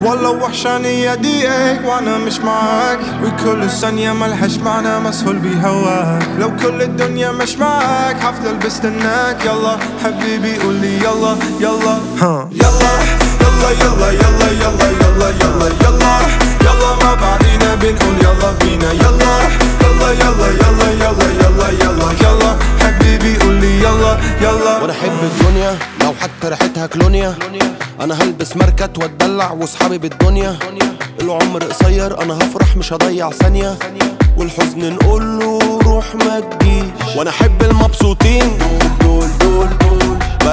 والله وحشاني يديك وانا مش معاك، وكل ثانية ملهاش معنى مسهول بهواك. لو كل الدنيا مش معاك هفضل بستناك. يلا حبيبي قولي يلا يلا يلا يلا يلا يلا يلا يلا يلا يلا يلا ما بعدينا بنقول يلا بينا. يلا يلا يلا يلا يلا يلا يلا يلا حبيبي قولي يلا يلا. وانا احب الدنيا لو حتى ريحتها كلونيا، انا هلبس ماركات واتدلع واصحابي بالدنيا. العمر قصير انا هفرح مش هضيع ثانية، والحزن نقوله روح ما تجيش. وانا احب المبسوطين دول دول دول دول